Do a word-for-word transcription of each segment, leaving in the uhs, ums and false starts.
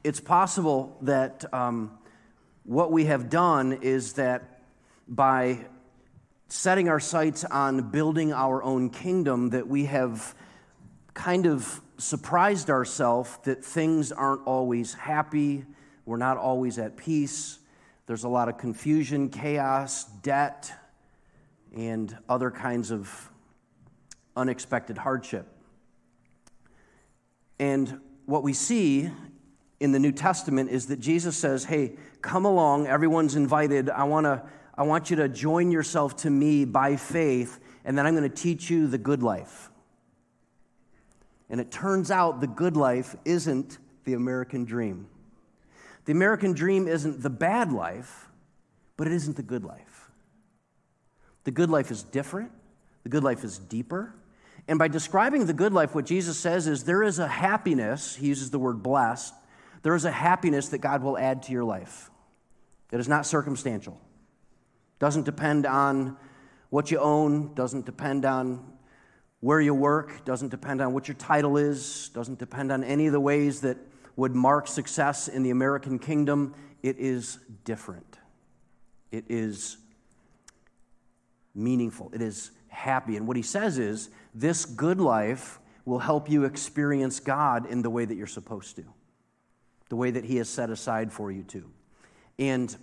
it's possible that um, what we have done is that by setting our sights on building our own kingdom, that we have kind of surprised ourselves that things aren't always happy, we're not always at peace, there's a lot of confusion, chaos, debt, and other kinds of unexpected hardship. And what we see in the New Testament is that Jesus says, hey, come along, everyone's invited. I want to I want you to join yourself to me by faith, and then I'm going to teach you the good life. And it turns out the good life isn't the American dream. The American dream isn't the bad life, but it isn't the good life. The good life is different. The good life is deeper. And by describing the good life, what Jesus says is there is a happiness, he uses the word blessed, there is a happiness that God will add to your life. It is not circumstantial. Doesn't depend on what you own, doesn't depend on where you work, doesn't depend on what your title is, doesn't depend on any of the ways that would mark success in the American kingdom. It is different. It is meaningful. It is happy. And what he says is, this good life will help you experience God in the way that you're supposed to, the way that he has set aside for you to. And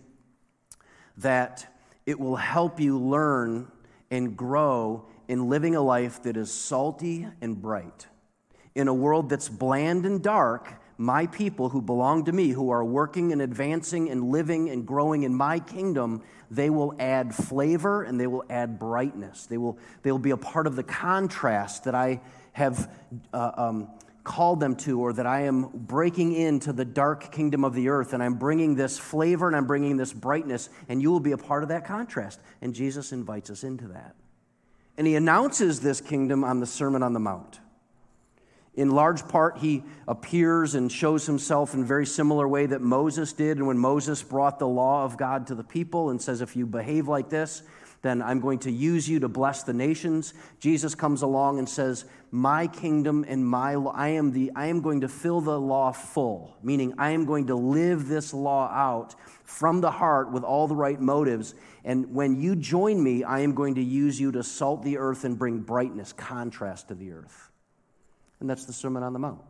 that it will help you learn and grow in living a life that is salty and bright. In a world that's bland and dark, my people who belong to me, who are working and advancing and living and growing in my kingdom, they will add flavor and they will add brightness. They will, they will be a part of the contrast that I have uh, um, called them to, or that I am breaking into the dark kingdom of the earth, and I'm bringing this flavor and I'm bringing this brightness, and you will be a part of that contrast. And Jesus invites us into that. And he announces this kingdom on the Sermon on the Mount. In large part, he appears and shows himself in a very similar way that Moses did. And when Moses brought the law of God to the people and says, if you behave like this, then I'm going to use you to bless the nations. Jesus comes along and says, my kingdom and my law, I am the, I am going to fill the law full, meaning I am going to live this law out from the heart with all the right motives. And when you join me, I am going to use you to salt the earth and bring brightness, contrast to the earth. And that's the Sermon on the Mount.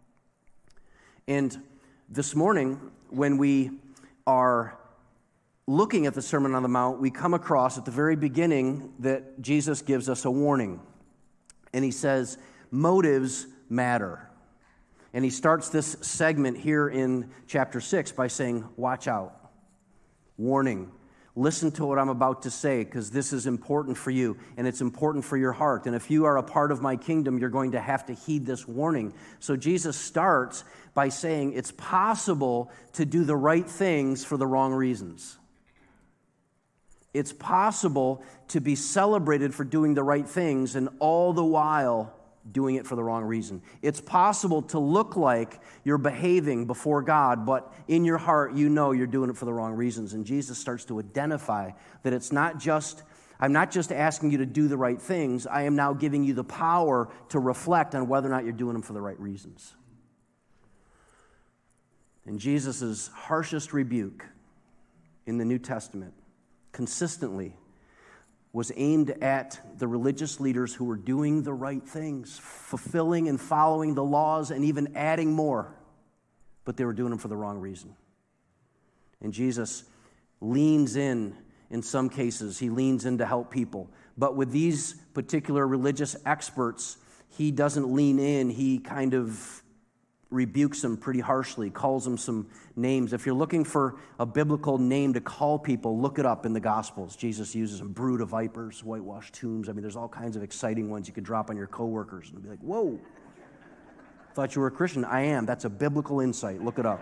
And this morning, when we are looking at the Sermon on the Mount, we come across at the very beginning that Jesus gives us a warning. And he says, motives matter. And he starts this segment here in chapter six by saying, watch out. Warning. Listen to what I'm about to say, because this is important for you, and it's important for your heart. And if you are a part of my kingdom, you're going to have to heed this warning. So Jesus starts by saying it's possible to do the right things for the wrong reasons. It's possible to be celebrated for doing the right things and all the while doing it for the wrong reason. It's possible to look like you're behaving before God, but in your heart you know you're doing it for the wrong reasons. And Jesus starts to identify that it's not just, I'm not just asking you to do the right things, I am now giving you the power to reflect on whether or not you're doing them for the right reasons. And Jesus' harshest rebuke in the New Testament consistently was aimed at the religious leaders who were doing the right things, fulfilling and following the laws and even adding more, but they were doing them for the wrong reason. And Jesus leans in, in some cases, he leans in to help people. But with these particular religious experts, he doesn't lean in, he kind of rebukes them pretty harshly, calls them some names. If you're looking for a biblical name to call people, look it up in the Gospels. Jesus uses them: brood of vipers, whitewashed tombs. I mean, there's all kinds of exciting ones you could drop on your coworkers and be like, whoa, thought you were a Christian. I am. That's a biblical insight. Look it up.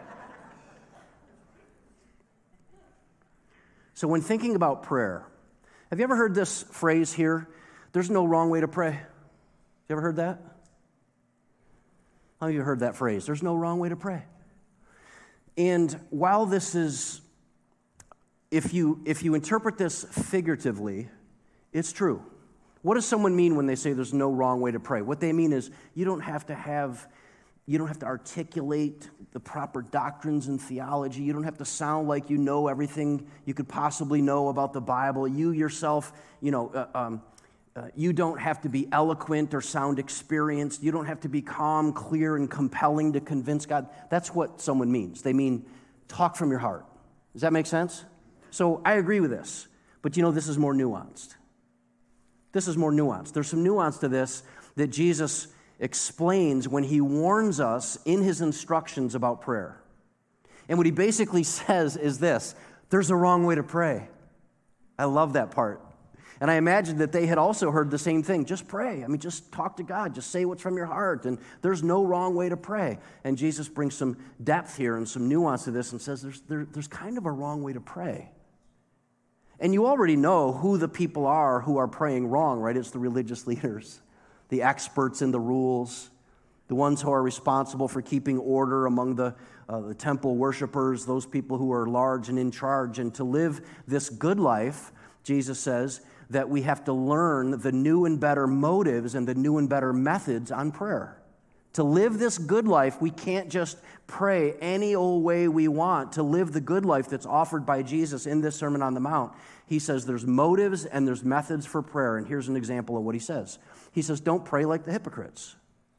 So when thinking about prayer, have you ever heard this phrase here? There's no wrong way to pray. You ever heard that? How many of you heard that phrase? There's no wrong way to pray. And while this is, if you if you interpret this figuratively, it's true. What does someone mean when they say there's no wrong way to pray? What they mean is you don't have to have You don't have to articulate the proper doctrines and theology. You don't have to sound like you know everything you could possibly know about the Bible. You yourself, you know, uh, um, uh, you don't have to be eloquent or sound experienced. You don't have to be calm, clear, and compelling to convince God. That's what someone means. They mean talk from your heart. Does that make sense? So I agree with this. But you know, this is more nuanced. This is more nuanced. There's some nuance to this that Jesus explains when he warns us in his instructions about prayer. And what he basically says is this: there's a wrong way to pray. I love that part. And I imagine that they had also heard the same thing. Just pray. I mean, just talk to God. Just say what's from your heart. And there's no wrong way to pray. And Jesus brings some depth here and some nuance to this and says there's, there, there's kind of a wrong way to pray. And you already know who the people are who are praying wrong, right? It's the religious leaders, the experts in the rules, the ones who are responsible for keeping order among the, uh, the temple worshipers, those people who are large and in charge. And to live this good life, Jesus says that we have to learn the new and better motives and the new and better methods on prayer. To live this good life, we can't just pray any old way we want. To live the good life that's offered by Jesus in this Sermon on the Mount, he says there's motives and there's methods for prayer. And here's an example of what he says. He says, don't pray like the hypocrites.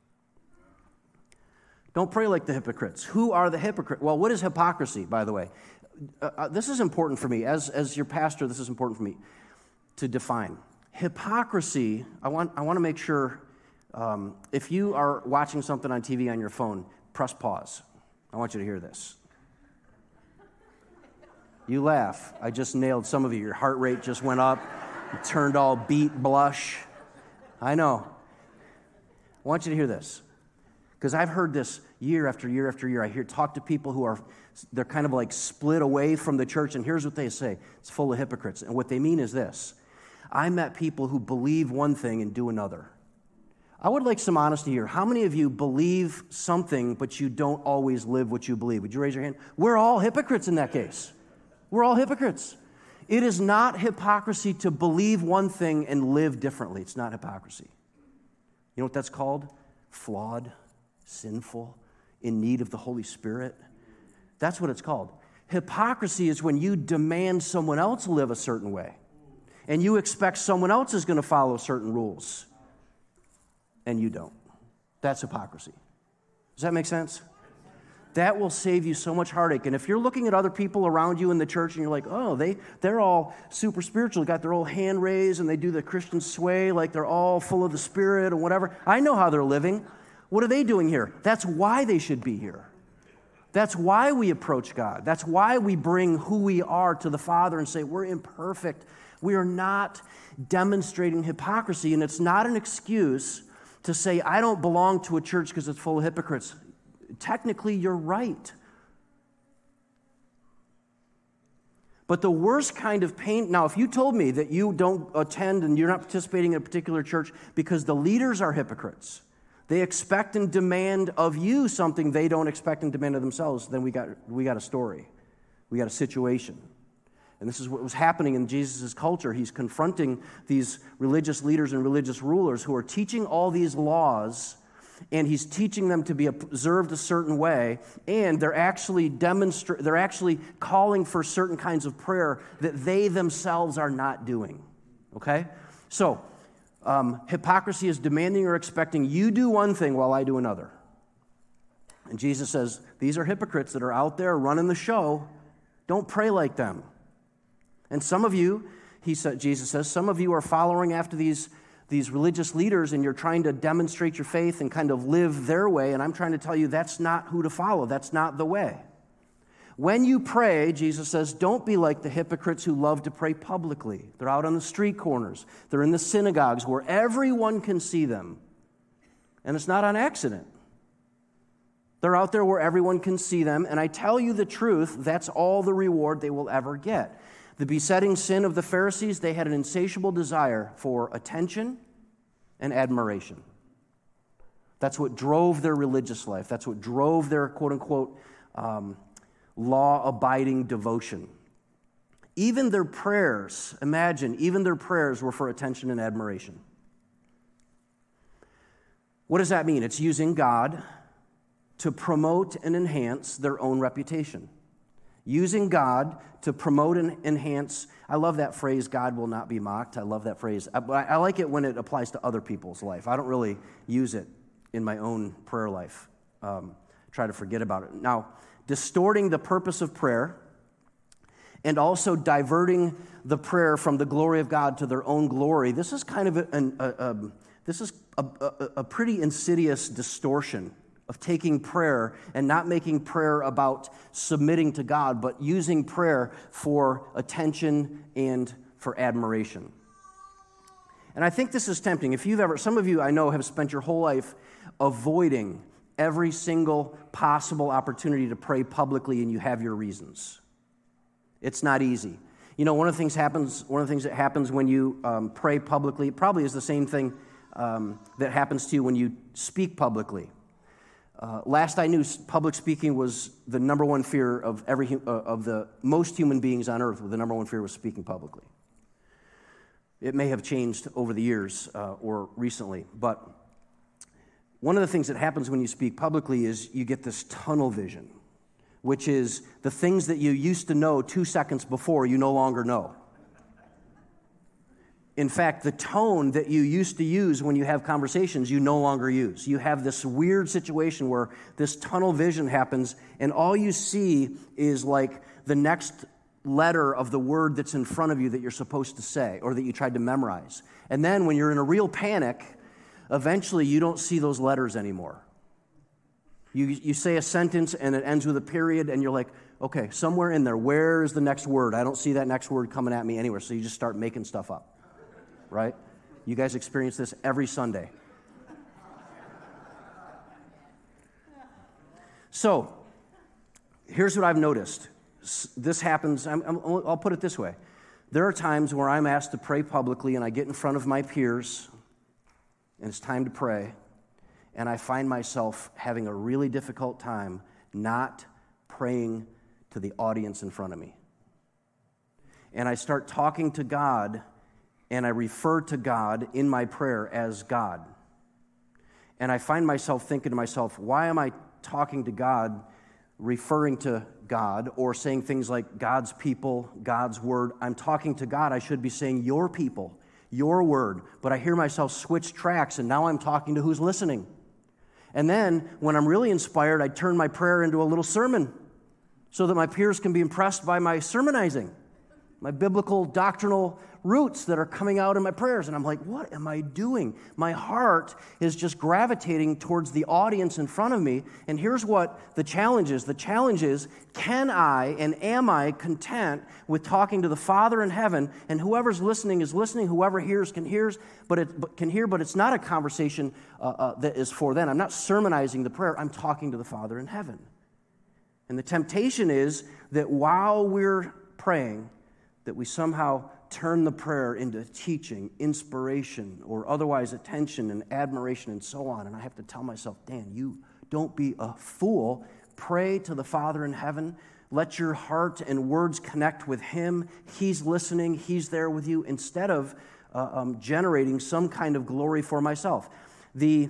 Don't pray like the hypocrites. Who are the hypocrites? Well, what is hypocrisy, by the way? Uh, uh, this is important for me. As, as your pastor, this is important for me to define. Hypocrisy, I want, I want to make sure, um, if you are watching something on T V on your phone, press pause. I want you to hear this. You laugh. I just nailed some of you. Your heart rate just went up. You turned all beat, blush. I know. I want you to hear this. Because I've heard this year after year after year. I hear talk to people who are, they're kind of like split away from the church, and here's what they say. It's full of hypocrites. And what they mean is this: I met people who believe one thing and do another. I would like some honesty here. How many of you believe something, but you don't always live what you believe? Would you raise your hand? We're all hypocrites in that case. We're all hypocrites. It is not hypocrisy to believe one thing and live differently. It's not hypocrisy. You know what that's called? Flawed, sinful, in need of the Holy Spirit. That's what it's called. Hypocrisy is when you demand someone else live a certain way, and you expect someone else is going to follow certain rules, and you don't. That's hypocrisy. Does that make sense? That will save you so much heartache. And if you're looking at other people around you in the church and you're like, oh, they, they're all super spiritual, got their old hand raised, and they do the Christian sway like they're all full of the Spirit or whatever. I know how they're living. What are they doing here? That's why they should be here. That's why we approach God. That's why we bring who we are to the Father and say, we're imperfect. We are not demonstrating hypocrisy, and it's not an excuse to say, I don't belong to a church because it's full of hypocrites. Technically, you're right. But the worst kind of pain, now, if you told me that you don't attend and you're not participating in a particular church because the leaders are hypocrites, they expect and demand of you something they don't expect and demand of themselves, then we got, we got a story. We got a situation. And this is what was happening in Jesus' culture. He's confronting these religious leaders and religious rulers who are teaching all these laws, and he's teaching them to be observed a certain way, and they're actually demonstra- they're actually calling for certain kinds of prayer that they themselves are not doing. Okay? So, um, hypocrisy is demanding or expecting you do one thing while I do another. And Jesus says, these are hypocrites that are out there running the show. Don't pray like them. And some of you, he said, Jesus says, some of you are following after these, these religious leaders, and you're trying to demonstrate your faith and kind of live their way, and I'm trying to tell you that's not who to follow. That's not the way. When you pray, Jesus says, don't be like the hypocrites who love to pray publicly. They're out on the street corners. They're in the synagogues where everyone can see them. And it's not on accident. They're out there where everyone can see them, and I tell you the truth, that's all the reward they will ever get. The besetting sin of the Pharisees, they had an insatiable desire for attention and admiration. That's what drove their religious life. That's what drove their quote-unquote um, law-abiding devotion. Even their prayers, imagine, even their prayers were for attention and admiration. What does that mean? It's using God to promote and enhance their own reputation. Using God to promote and enhance. I love that phrase, God will not be mocked. I love that phrase. I, I like it when it applies to other people's life. I don't really use it in my own prayer life. Um, try to forget about it. Now, distorting the purpose of prayer and also diverting the prayer from the glory of God to their own glory. This is kind of a, a, a, a this is a, a, a pretty insidious distortion of taking prayer and not making prayer about submitting to God, but using prayer for attention and for admiration. And I think this is tempting. If you've ever, some of you I know have spent your whole life avoiding every single possible opportunity to pray publicly, and you have your reasons. It's not easy. You know, one of the things happens. One of the things that happens when you um, pray publicly probably is the same thing um, that happens to you when you speak publicly. Uh, last I knew, public speaking was the number one fear of every uh, of the most human beings on earth. The number one fear was speaking publicly. It may have changed over the years uh, or recently, but one of the things that happens when you speak publicly is you get this tunnel vision, which is the things that you used to know two seconds before you no longer know. In fact, the tone that you used to use when you have conversations, you no longer use. You have this weird situation where this tunnel vision happens, and all you see is like the next letter of the word that's in front of you that you're supposed to say or that you tried to memorize. And then when you're in a real panic, eventually you don't see those letters anymore. You, you say a sentence and it ends with a period, and you're like, okay, somewhere in there, where is the next word? I don't see that next word coming at me anywhere, so you just start making stuff up. Right? You guys experience this every Sunday. So, here's what I've noticed. This happens, I'm, I'm, I'll put it this way. There are times where I'm asked to pray publicly, and I get in front of my peers, and it's time to pray, and I find myself having a really difficult time not praying to the audience in front of me. And I start talking to God, and I refer to God in my prayer as God. And I find myself thinking to myself, why am I talking to God, referring to God, or saying things like God's people, God's word? I'm talking to God. I should be saying your people, your word. But I hear myself switch tracks, and now I'm talking to who's listening. And then, when I'm really inspired, I turn my prayer into a little sermon so that my peers can be impressed by my sermonizing, my biblical doctrinal roots that are coming out in my prayers. And I'm like, what am I doing? My heart is just gravitating towards the audience in front of me. And here's what the challenge is. The challenge is, can I and am I content with talking to the Father in heaven, and whoever's listening is listening, whoever hears can hears, but it but can hear, but it's not a conversation uh, uh, that is for them. I'm not sermonizing the prayer. I'm talking to the Father in heaven. And the temptation is that while we're praying, that we somehow turn the prayer into teaching, inspiration, or otherwise attention and admiration and so on. And I have to tell myself, Dan, you don't be a fool. Pray to the Father in heaven. Let your heart and words connect with Him. He's listening. He's there with you, instead of uh, um, generating some kind of glory for myself. The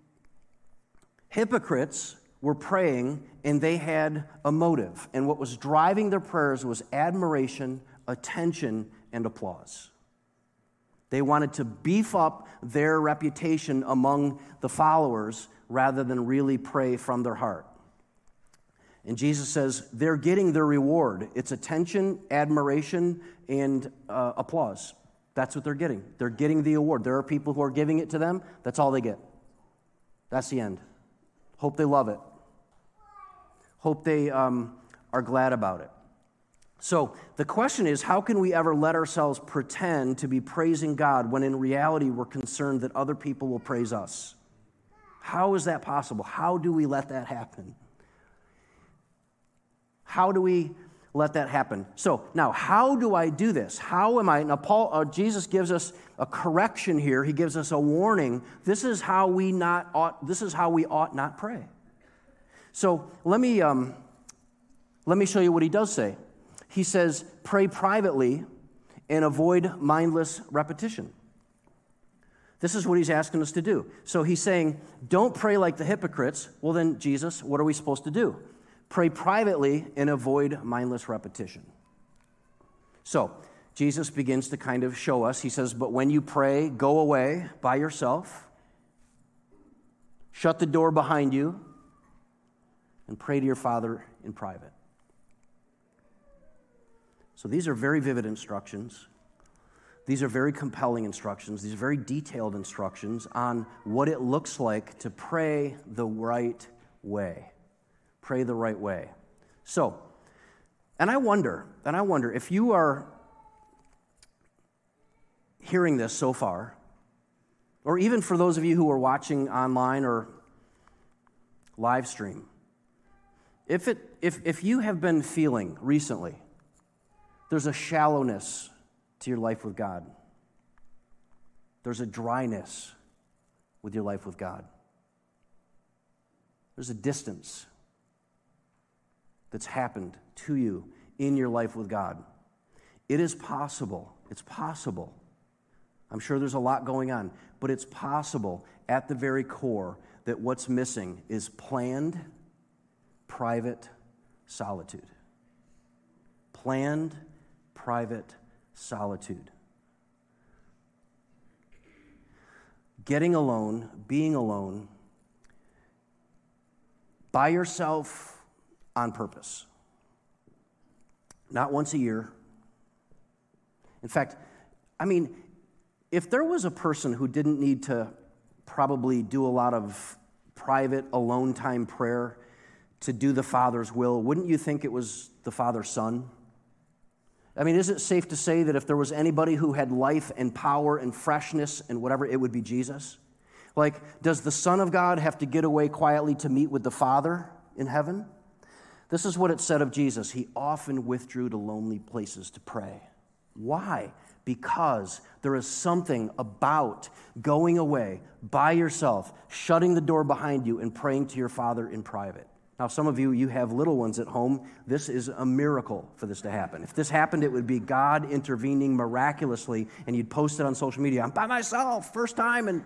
hypocrites were praying, and they had a motive. And what was driving their prayers was admiration, attention, and applause. They wanted to beef up their reputation among the followers rather than really pray from their heart. And Jesus says they're getting their reward. It's attention, admiration, and uh, applause. That's what they're getting. They're getting the award. There are people who are giving it to them. That's all they get. That's the end. Hope they love it. Hope they um, are glad about it. So the question is, how can we ever let ourselves pretend to be praising God when in reality we're concerned that other people will praise us? How is that possible? How do we let that happen? How do we let that happen? So now, how do I do this? How am I? Now, Paul, uh, Jesus gives us a correction here. He gives us a warning. This is how we not ought. This is how we ought not pray. So let me um, let me show you what he does say. He says, pray privately and avoid mindless repetition. This is what he's asking us to do. So he's saying, don't pray like the hypocrites. Well then, Jesus, what are we supposed to do? Pray privately and avoid mindless repetition. So Jesus begins to kind of show us. He says, but when you pray, go away by yourself, shut the door behind you, and pray to your Father in private. So these are very vivid instructions. These are very compelling instructions. These are very detailed instructions on what it looks like to pray the right way. Pray the right way. So, and I wonder, and I wonder if you are hearing this so far, or even for those of you who are watching online or live stream, if it if if you have been feeling recently there's a shallowness to your life with God, there's a dryness with your life with God, there's a distance that's happened to you in your life with God, it is possible, it's possible, I'm sure there's a lot going on, but it's possible at the very core that what's missing is planned, private solitude. Planned, private solitude. Getting alone, being alone, by yourself on purpose. Not once a year. In fact, I mean, if there was a person who didn't need to probably do a lot of private alone time prayer to do the Father's will, wouldn't you think it was the Father's Son? I mean, is it safe to say that if there was anybody who had life and power and freshness and whatever, it would be Jesus? Like, does the Son of God have to get away quietly to meet with the Father in heaven? This is what it said of Jesus. He often withdrew to lonely places to pray. Why? Because there is something about going away by yourself, shutting the door behind you, and praying to your Father in private. Now, some of you, you have little ones at home. This is a miracle for this to happen. If this happened, it would be God intervening miraculously, and you'd post it on social media. I'm by myself, first time, and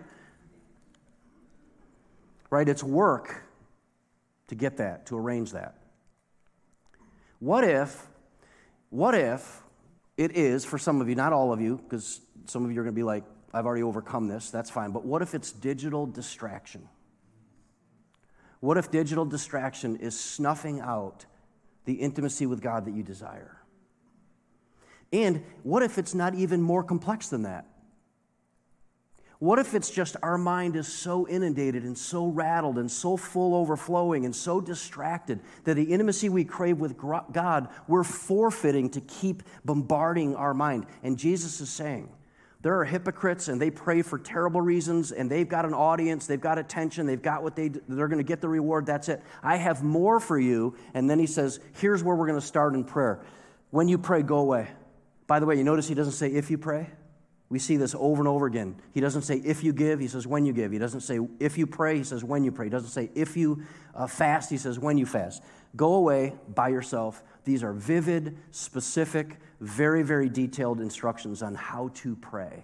right? It's work to get that, to arrange that. What if, what if it is, for some of you, not all of you, because some of you are going to be like, I've already overcome this, that's fine, but what if it's digital distraction? What if digital distraction is snuffing out the intimacy with God that you desire? And what if it's not even more complex than that? What if it's just our mind is so inundated and so rattled and so full overflowing and so distracted that the intimacy we crave with God, we're forfeiting to keep bombarding our mind? And Jesus is saying, there are hypocrites and they pray for terrible reasons and they've got an audience, they've got attention, they've got what they, they're going to get the reward, that's it. I have more for you. And then he says, here's where we're going to start in prayer. When you pray, go away. By the way, you notice he doesn't say if you pray. We see this over and over again. He doesn't say if you give, he says when you give. He doesn't say if you pray, he says when you pray. He doesn't say if you uh, fast, he says when you fast. Go away by yourself. These are vivid, specific, very, very detailed instructions on how to pray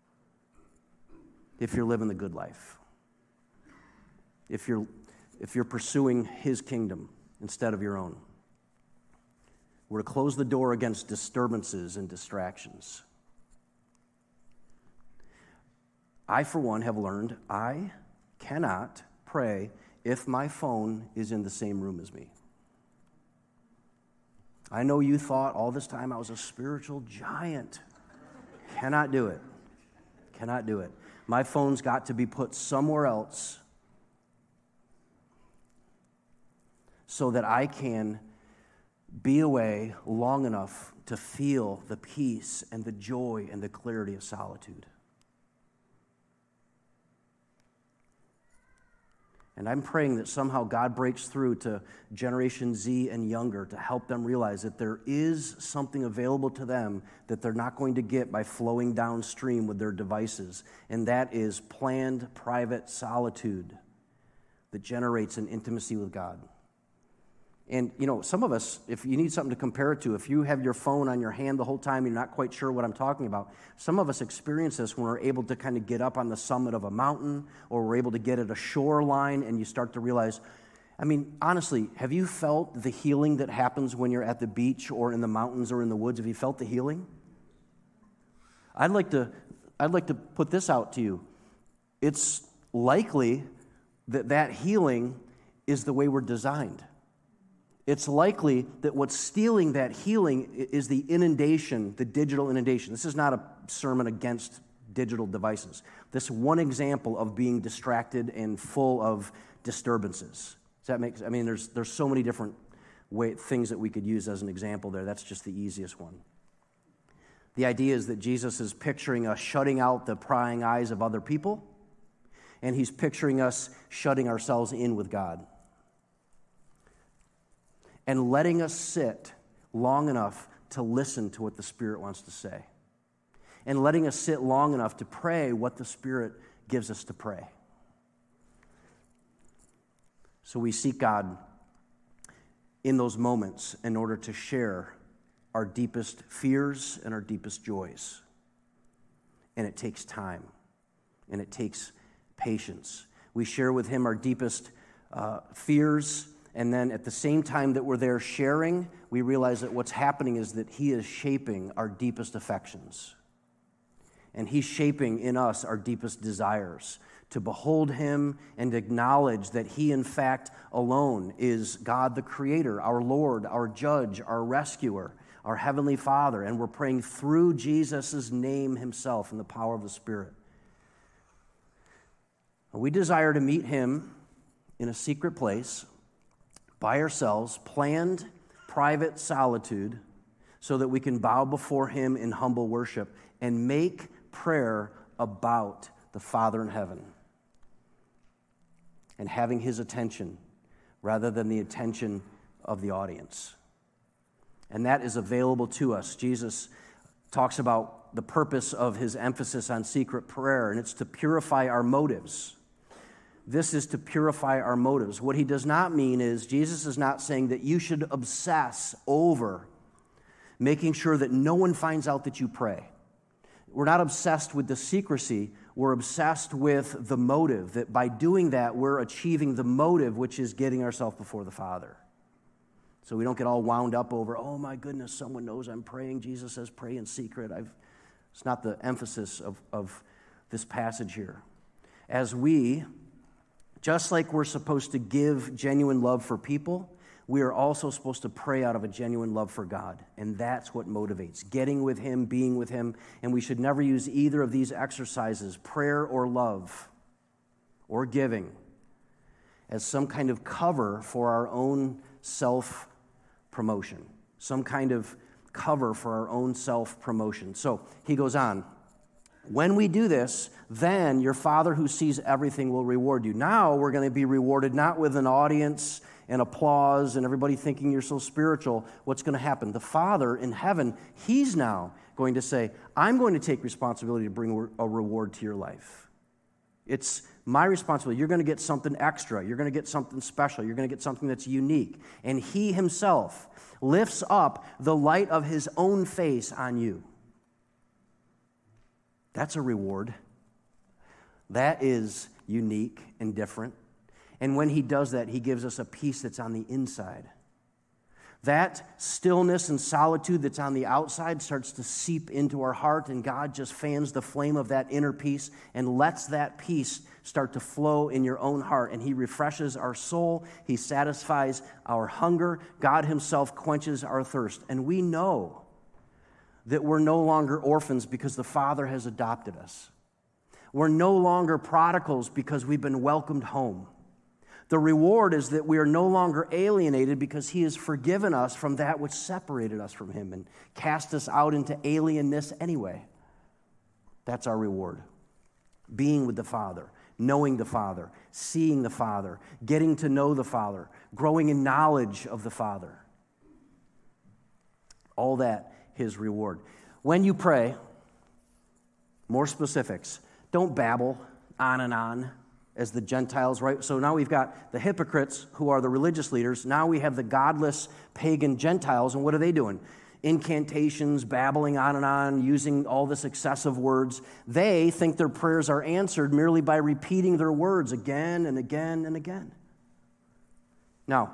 if you're living the good life. If you're, if you're pursuing his kingdom instead of your own. We're to close the door against disturbances and distractions. I, for one, have learned I cannot pray if my phone is in the same room as me. I know you thought all this time I was a spiritual giant. Cannot do it. Cannot do it. My phone's got to be put somewhere else so that I can be away long enough to feel the peace and the joy and the clarity of solitude. And I'm praying that somehow God breaks through to Generation Z and younger to help them realize that there is something available to them that they're not going to get by flowing downstream with their devices. And that is planned, private solitude that generates an intimacy with God. And, you know, some of us, if you need something to compare it to, if you have your phone on your hand the whole time, you're not quite sure what I'm talking about. Some of us experience this when we're able to kind of get up on the summit of a mountain, or we're able to get at a shoreline, and you start to realize, I mean, honestly, have you felt the healing that happens when you're at the beach or in the mountains or in the woods? Have you felt the healing? I'd like to, I'd like to put this out to you. It's likely that that healing is the way we're designed. It's likely that what's stealing that healing is the inundation, the digital inundation. This is not a sermon against digital devices. This is one example of being distracted and full of disturbances. Does that make sense? I mean, there's there's so many different way, things that we could use as an example there. That's just the easiest one. The idea is that Jesus is picturing us shutting out the prying eyes of other people, and he's picturing us shutting ourselves in with God, and letting us sit long enough to listen to what the Spirit wants to say, and letting us sit long enough to pray what the Spirit gives us to pray. So we seek God in those moments in order to share our deepest fears and our deepest joys. And it takes time, and it takes patience. We share with him our deepest uh, fears, and then at the same time that we're there sharing, we realize that what's happening is that he is shaping our deepest affections. And he's shaping in us our deepest desires to behold him and acknowledge that he, in fact, alone is God the Creator, our Lord, our Judge, our Rescuer, our Heavenly Father. And we're praying through Jesus' name himself and the power of the Spirit. We desire to meet him in a secret place, by ourselves, planned, private solitude, so that we can bow before him in humble worship and make prayer about the Father in heaven and having his attention rather than the attention of the audience. And that is available to us. Jesus talks about the purpose of his emphasis on secret prayer, and it's to purify our motives. This is to purify our motives. What he does not mean is, Jesus is not saying that you should obsess over making sure that no one finds out that you pray. We're not obsessed with the secrecy. We're obsessed with the motive, that by doing that, we're achieving the motive, which is getting ourselves before the Father. So we don't get all wound up over, oh my goodness, someone knows I'm praying. Jesus says pray in secret. I've, it's not the emphasis of, of this passage here. As we, just like we're supposed to give genuine love for people, we are also supposed to pray out of a genuine love for God. And that's what motivates, getting with him, being with him. And we should never use either of these exercises, prayer or love or giving, as some kind of cover for our own self-promotion, some kind of cover for our own self-promotion. So he goes on, when we do this, then your Father who sees everything will reward you. Now we're going to be rewarded not with an audience and applause and everybody thinking you're so spiritual. What's going to happen? The Father in heaven, he's now going to say, I'm going to take responsibility to bring a reward to your life. It's my responsibility. You're going to get something extra. You're going to get something special. You're going to get something that's unique. And he himself lifts up the light of his own face on you. That's a reward. That is unique and different. And when he does that, he gives us a peace that's on the inside. That stillness and solitude that's on the outside starts to seep into our heart, and God just fans the flame of that inner peace and lets that peace start to flow in your own heart. And he refreshes our soul. He satisfies our hunger. God himself quenches our thirst. And we know that we're no longer orphans because the Father has adopted us. We're no longer prodigals because we've been welcomed home. The reward is that we are no longer alienated because he has forgiven us from that which separated us from him and cast us out into alienness anyway. That's our reward. Being with the Father, knowing the Father, seeing the Father, getting to know the Father, growing in knowledge of the Father. All that, his reward. When you pray, more specifics, don't babble on and on. as the Gentiles, right? So now we've got the hypocrites who are the religious leaders. Now we have the godless pagan Gentiles, and what are they doing? Incantations, babbling on and on, using all this excessive words. They think their prayers are answered merely by repeating their words again and again and again. Now,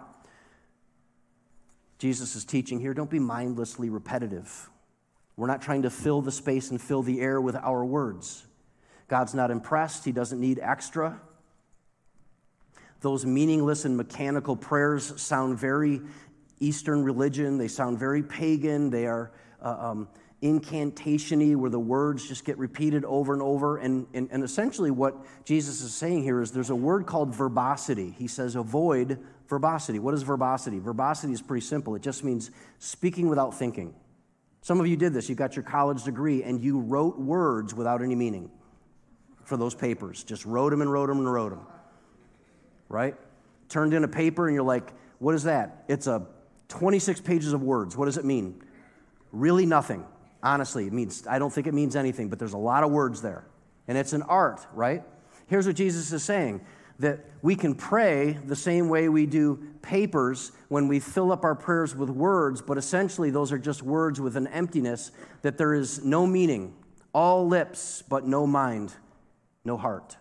Jesus is teaching here, don't be mindlessly repetitive. We're not trying to fill the space and fill the air with our words. God's not impressed. He doesn't need extra. Those meaningless and mechanical prayers sound very Eastern religion. They sound very pagan. They are uh, um, incantation-y, where the words just get repeated over and over. And, and, and essentially what Jesus is saying here is there's a word called verbosity. He says avoid verbosity. What is verbosity? Verbosity is pretty simple. It just means speaking without thinking. Some of you did this. You got your college degree and you wrote words without any meaning for those papers. Just wrote them and wrote them and wrote them. Right? Turned in a paper and you're like, what is that? It's a twenty-six pages of words. What does it mean? Really nothing. Honestly, it means, I don't think it means anything, but there's a lot of words there. And it's an art, right? Here's what Jesus is saying, that we can pray the same way we do papers when we fill up our prayers with words, but essentially those are just words with an emptiness, that there is no meaning, all lips, but no mind, no heart.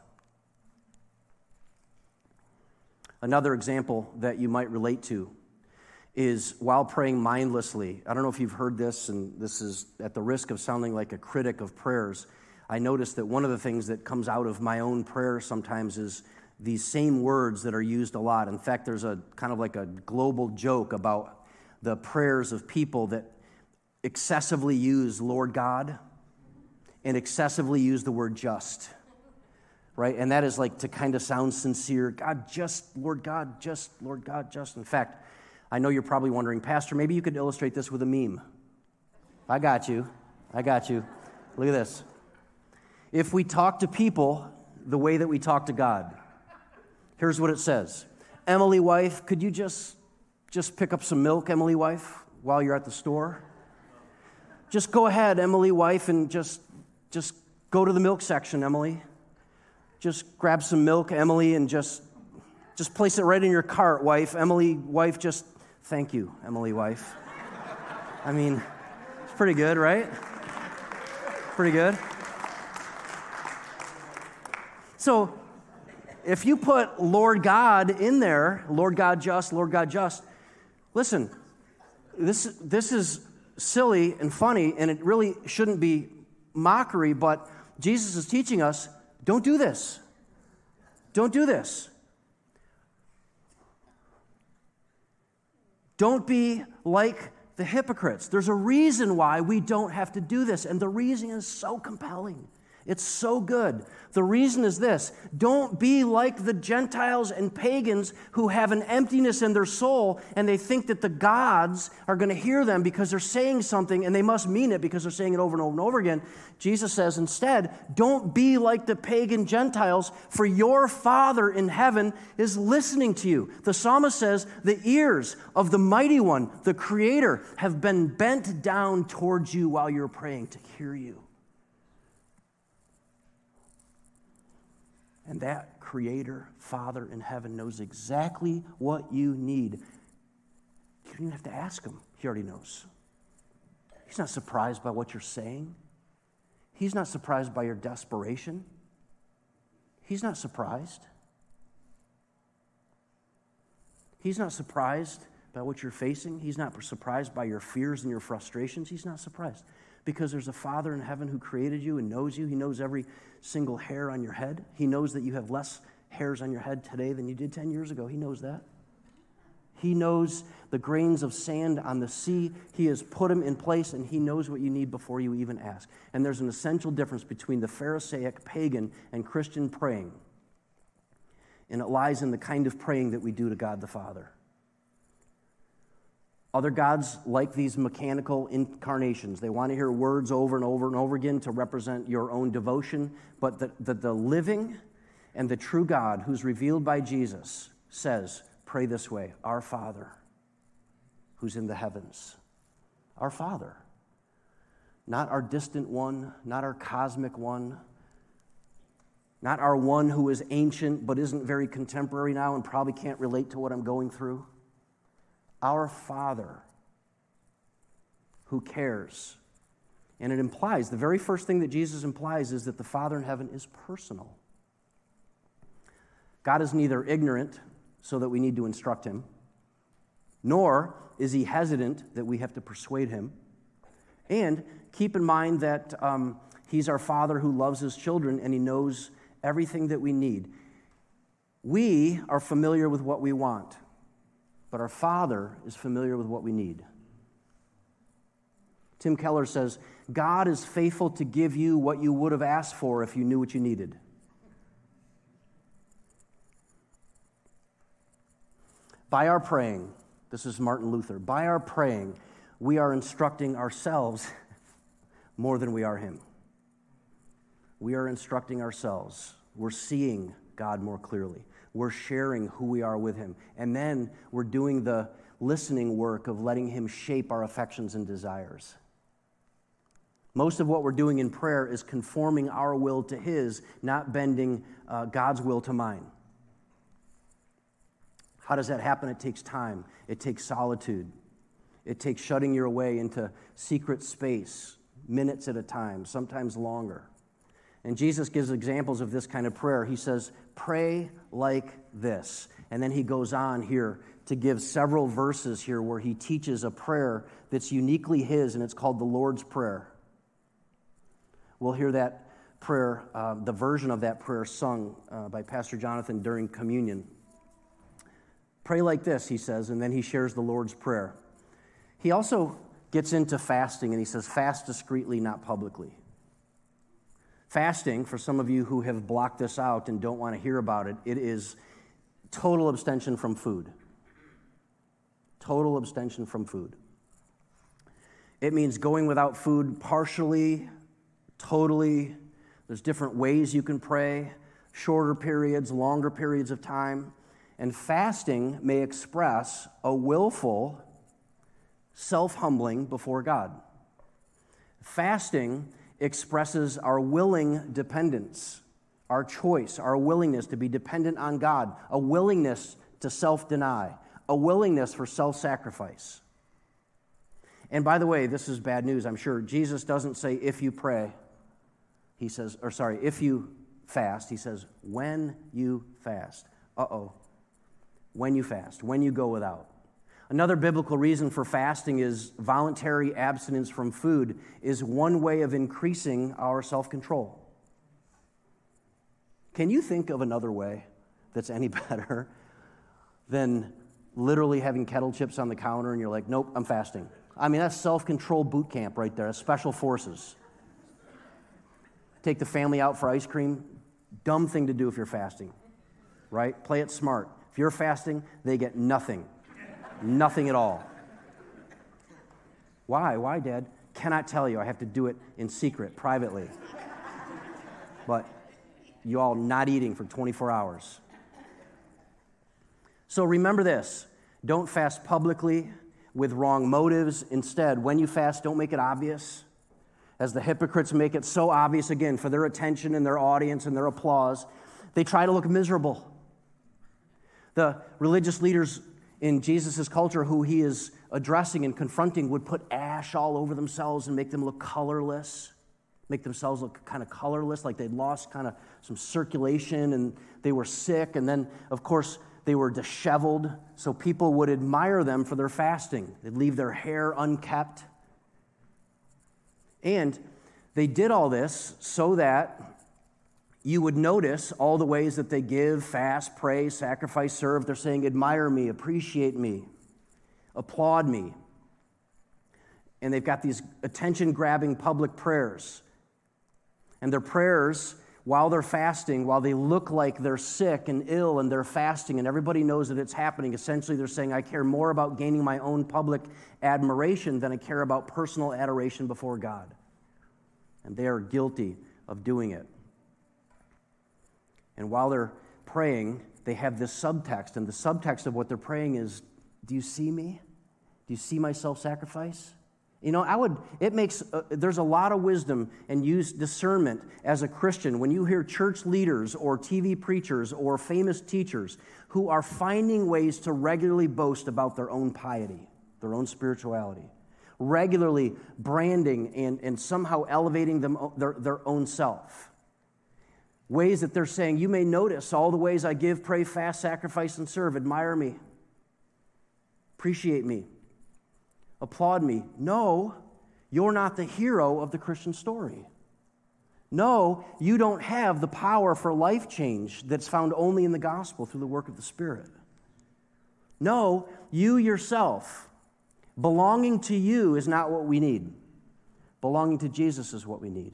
Another example that you might relate to is while praying mindlessly. I don't know if you've heard this, and this is at the risk of sounding like a critic of prayers. I noticed that one of the things that comes out of my own prayer sometimes is these same words that are used a lot. In fact, there's a kind of like a global joke about the prayers of people that excessively use Lord God and excessively use the word just. Right? And that is like to kind of sound sincere. God, just, Lord God, just, Lord God, just. In fact, I know you're probably wondering, Pastor, maybe you could illustrate this with a meme. I got you. I got you. Look at this. If we talk to people the way that we talk to God, here's what it says. Emily, wife, could you just, just pick up some milk, Emily, wife, while you're at the store? Just go ahead, Emily, wife, and just, just go to the milk section, Emily. Just grab some milk, Emily, and just just place it right in your cart, wife. Emily, wife, just thank you, Emily, wife. I mean, it's pretty good, right? Pretty good. So if you put Lord God in there, Lord God just, Lord God just, listen, this, this is silly and funny, and it really shouldn't be mockery, but Jesus is teaching us, don't do this. Don't do this. Don't be like the hypocrites. There's a reason why we don't have to do this, and the reason is so compelling. It's so good. The reason is this: don't be like the Gentiles and pagans who have an emptiness in their soul, and they think that the gods are going to hear them because they're saying something, and they must mean it because they're saying it over and over and over again. Jesus says instead, don't be like the pagan Gentiles, for your Father in heaven is listening to you. The psalmist says, the ears of the Mighty One, the Creator, have been bent down towards you while you're praying to hear you. And that Creator, Father in heaven, knows exactly what you need. You don't even have to ask Him. He already knows. He's not surprised by what you're saying. He's not surprised by your desperation. He's not surprised. He's not surprised by what you're facing. He's not surprised by your fears and your frustrations. He's not surprised. Because there's a Father in heaven who created you and knows you. He knows every single hair on your head. He knows that you have less hairs on your head today than you did ten years ago. He knows that. He knows the grains of sand on the sea. He has put them in place, and He knows what you need before you even ask. And there's an essential difference between the Pharisaic, pagan, and Christian praying. And it lies in the kind of praying that we do to God the Father. Other gods like these mechanical incarnations. They want to hear words over and over and over again to represent your own devotion. But the, the, the living and the true God who's revealed by Jesus says, pray this way, our Father who's in the heavens. Our Father. Not our distant one, not our cosmic one, not our one who is ancient but isn't very contemporary now and probably can't relate to what I'm going through. Our Father who cares. And it implies, the very first thing that Jesus implies is that the Father in heaven is personal. God is neither ignorant, so that we need to instruct him, nor is he hesitant that we have to persuade him. And keep in mind that um, he's our Father who loves his children and he knows everything that we need. We are familiar with what we want, but our Father is familiar with what we need. Tim Keller says, God is faithful to give you what you would have asked for if you knew what you needed. By our praying, this is Martin Luther, by our praying, we are instructing ourselves more than we are him. We are instructing ourselves. We're seeing God more clearly. We're sharing who we are with him. And then we're doing the listening work of letting him shape our affections and desires. Most of what we're doing in prayer is conforming our will to his, not bending uh, God's will to mine. How does that happen? It takes time. It takes solitude. It takes shutting your way into secret space, minutes at a time, sometimes longer. And Jesus gives examples of this kind of prayer. He says, pray like this. And then he goes on here to give several verses here where he teaches a prayer that's uniquely his, and it's called the Lord's Prayer. We'll hear that prayer, uh, the version of that prayer sung uh, by Pastor Jonathan during communion. Pray like this, he says, and then he shares the Lord's Prayer. He also gets into fasting, and he says, fast discreetly, not publicly. Fasting, for some of you who have blocked this out and don't want to hear about it, it is total abstention from food. Total abstention from food. It means going without food partially, totally. There's different ways you can pray, shorter periods, longer periods of time. And fasting may express a willful self-humbling before God. Fasting expresses our willing dependence, our choice, our willingness to be dependent on God, a willingness to self-deny, a willingness for self-sacrifice. And by the way, this is bad news, I'm sure. Jesus doesn't say, if you pray. He says, or sorry, if you fast. He says, when you fast. Uh-oh. When you fast, when you go without. Another biblical reason for fasting is voluntary abstinence from food is one way of increasing our self-control. Can you think of another way that's any better than literally having kettle chips on the counter and you're like, nope, I'm fasting? I mean, that's self-control boot camp right there. That's special forces. Take the family out for ice cream. Dumb thing to do if you're fasting, right? Play it smart. If you're fasting, they get nothing. Nothing at all. Why? Why, Dad? Cannot tell you. I have to do it in secret, privately. But you all not eating for twenty-four hours. So remember this. Don't fast publicly with wrong motives. Instead, when you fast, don't make it obvious. As the hypocrites make it so obvious, again, for their attention and their audience and their applause, they try to look miserable. The religious leaders in Jesus' culture who he is addressing and confronting would put ash all over themselves and make them look colorless, make themselves look kind of colorless, like they'd lost kind of some circulation and they were sick. And then, of course, they were disheveled, so people would admire them for their fasting. They'd leave their hair unkept. And they did all this so that you would notice all the ways that they give, fast, pray, sacrifice, serve. They're saying, admire me, appreciate me, applaud me. And they've got these attention-grabbing public prayers. And their prayers, while they're fasting, while they look like they're sick and ill and they're fasting and everybody knows that it's happening, essentially they're saying, I care more about gaining my own public admiration than I care about personal adoration before God. And they are guilty of doing it. And while they're praying, they have this subtext. And the subtext of what they're praying is, do you see me? Do you see my self-sacrifice? You know, I would, it makes, uh, there's a lot of wisdom and use discernment as a Christian when you hear church leaders or T V preachers or famous teachers who are finding ways to regularly boast about their own piety, their own spirituality, regularly branding and, and somehow elevating them, their, their own self. Ways that they're saying, you may notice all the ways I give, pray, fast, sacrifice, and serve. Admire me. Appreciate me. Applaud me. No, you're not the hero of the Christian story. No, you don't have the power for life change that's found only in the gospel through the work of the Spirit. No, you yourself, belonging to you is not what we need. Belonging to Jesus is what we need.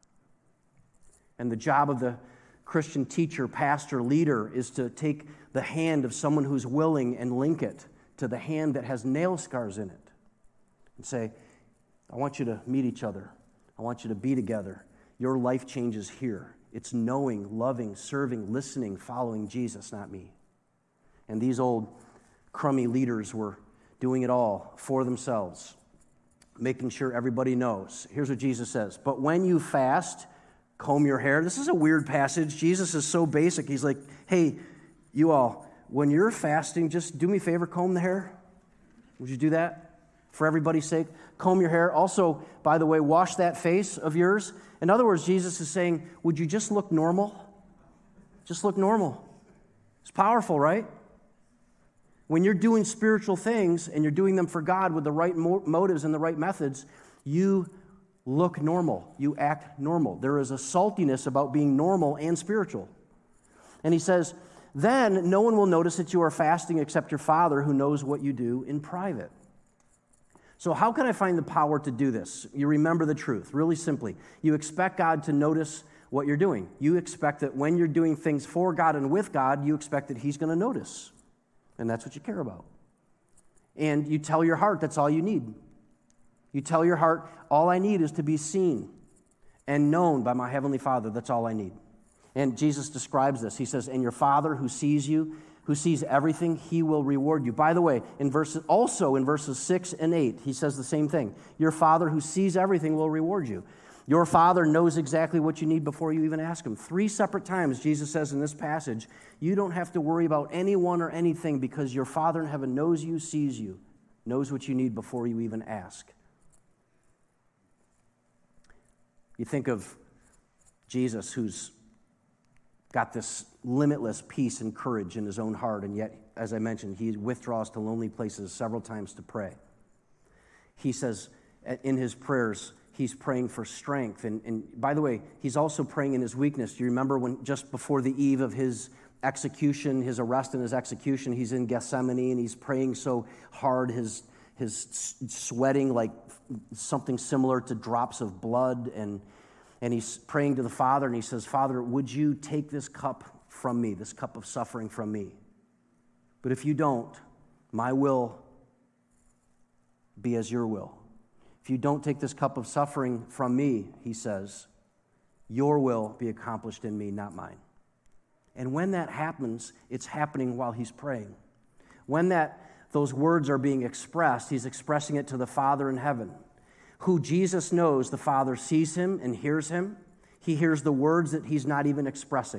And the job of the Christian teacher, pastor, leader is to take the hand of someone who's willing and link it to the hand that has nail scars in it. And say, I want you to meet each other. I want you to be together. Your life changes here. It's knowing, loving, serving, listening, following Jesus, not me. And these old crummy leaders were doing it all for themselves, making sure everybody knows. Here's what Jesus says. But when you fast, comb your hair. This is a weird passage. Jesus is so basic. He's like, hey, you all, when you're fasting, just do me a favor, comb the hair. Would you do that? For everybody's sake, comb your hair. Also, by the way, wash that face of yours. In other words, Jesus is saying, would you just look normal? Just look normal. It's powerful, right? When you're doing spiritual things and you're doing them for God with the right mo- motives and the right methods, you look normal. You act normal. There is a saltiness about being normal and spiritual. And he says, then no one will notice that you are fasting except your Father who knows what you do in private. So how can I find the power to do this? You remember the truth, really simply. You expect God to notice what you're doing. You expect that when you're doing things for God and with God, you expect that He's going to notice. And that's what you care about. And you tell your heart that's all you need. You tell your heart, all I need is to be seen and known by my Heavenly Father. That's all I need. And Jesus describes this. He says, and your Father who sees you, who sees everything, He will reward you. By the way, in verses, also in verses six and eight, He says the same thing. Your Father who sees everything will reward you. Your Father knows exactly what you need before you even ask Him. Three separate times, Jesus says in this passage, you don't have to worry about anyone or anything because your Father in heaven knows you, sees you, knows what you need before you even ask. You think of Jesus, who's got this limitless peace and courage in His own heart, and yet, as I mentioned, He withdraws to lonely places several times to pray. He says in His prayers, He's praying for strength. And, and by the way, He's also praying in His weakness. Do you remember when just before the eve of His execution, His arrest and His execution, He's in Gethsemane and He's praying so hard, his, his sweating like something similar to drops of blood, and And he's praying to the Father, and he says, Father, would you take this cup from me, this cup of suffering from me? But if you don't, my will be as your will. If you don't take this cup of suffering from me, he says, your will be accomplished in me, not mine. And when that happens, it's happening while he's praying. When that those words are being expressed, he's expressing it to the Father in heaven, who Jesus knows the Father sees him and hears him. He hears the words that he's not even expressing.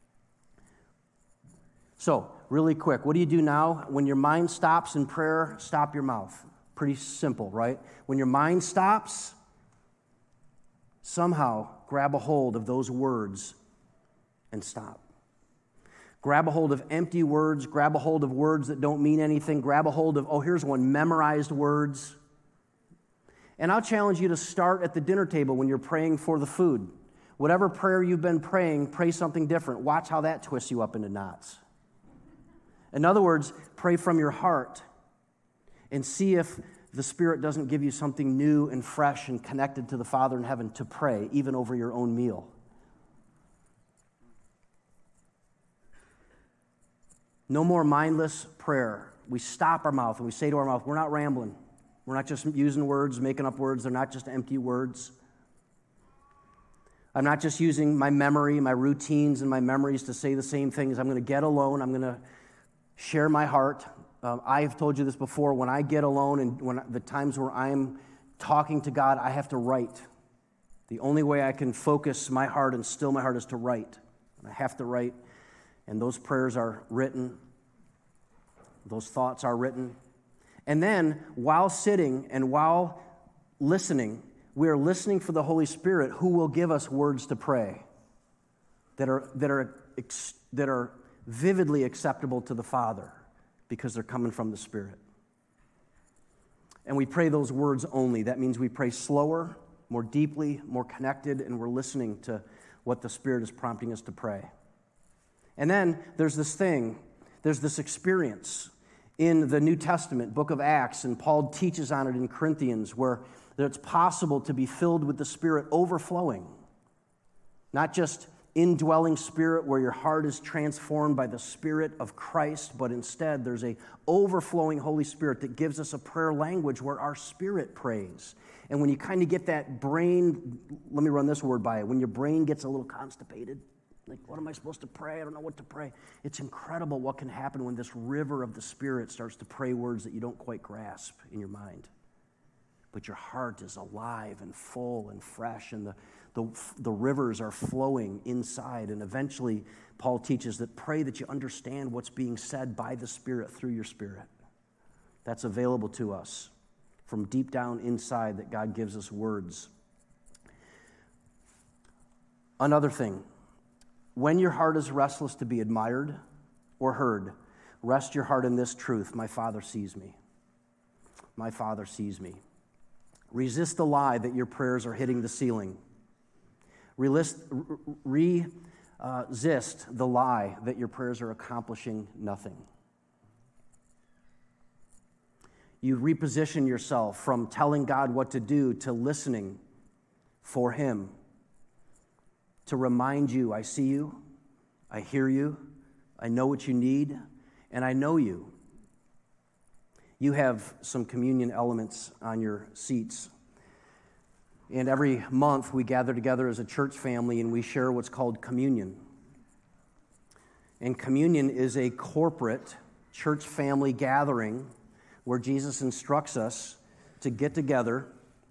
So, really quick, what do you do now? When your mind stops in prayer, stop your mouth. Pretty simple, right? When your mind stops, somehow grab a hold of those words and stop. Grab a hold of empty words, grab a hold of words that don't mean anything, grab a hold of, oh, here's one, memorized words. And I'll challenge you to start at the dinner table when you're praying for the food. Whatever prayer you've been praying, pray something different. Watch how that twists you up into knots. In other words, pray from your heart and see if the Spirit doesn't give you something new and fresh and connected to the Father in heaven to pray, even over your own meal. No more mindless prayer. We stop our mouth and we say to our mouth, we're not rambling. We're not just using words, making up words. They're not just empty words. I'm not just using my memory, my routines and my memories to say the same things. I'm going to get alone. I'm going to share my heart. Um, I've told you this before. When I get alone and when the times where I'm talking to God, I have to write. The only way I can focus my heart and still my heart is to write. And I have to write, and those prayers are written. Those thoughts are written. And then, while sitting and while listening, we are listening for the Holy Spirit who will give us words to pray that are, that are, that are vividly acceptable to the Father because they're coming from the Spirit. And we pray those words only. That means we pray slower, more deeply, more connected, and we're listening to what the Spirit is prompting us to pray. And then there's this thing, there's this experience in the New Testament, book of Acts, and Paul teaches on it in Corinthians, where it's possible to be filled with the Spirit overflowing. Not just indwelling Spirit where your heart is transformed by the Spirit of Christ, but instead there's a overflowing Holy Spirit that gives us a prayer language where our spirit prays. And when you kind of get that brain, let me run this word by it, when your brain gets a little constipated, like, what am I supposed to pray? I don't know what to pray. It's incredible what can happen when this river of the Spirit starts to pray words that you don't quite grasp in your mind. But your heart is alive and full and fresh, and the, the, the rivers are flowing inside. And eventually, Paul teaches that pray that you understand what's being said by the Spirit through your spirit. That's available to us from deep down inside, that God gives us words. Another thing, when your heart is restless to be admired or heard, rest your heart in this truth: my Father sees me. My Father sees me. Resist the lie that your prayers are hitting the ceiling. Resist, resist the lie that your prayers are accomplishing nothing. You reposition yourself from telling God what to do to listening for Him to remind you, I see you, I hear you, I know what you need, and I know you. You have some communion elements on your seats. And every month we gather together as a church family and we share what's called communion. And communion is a corporate church family gathering where Jesus instructs us to get together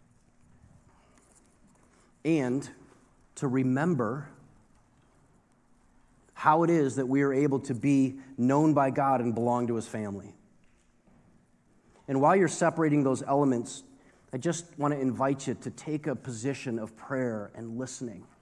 and to remember how it is that we are able to be known by God and belong to His family. And while you're separating those elements, I just want to invite you to take a position of prayer and listening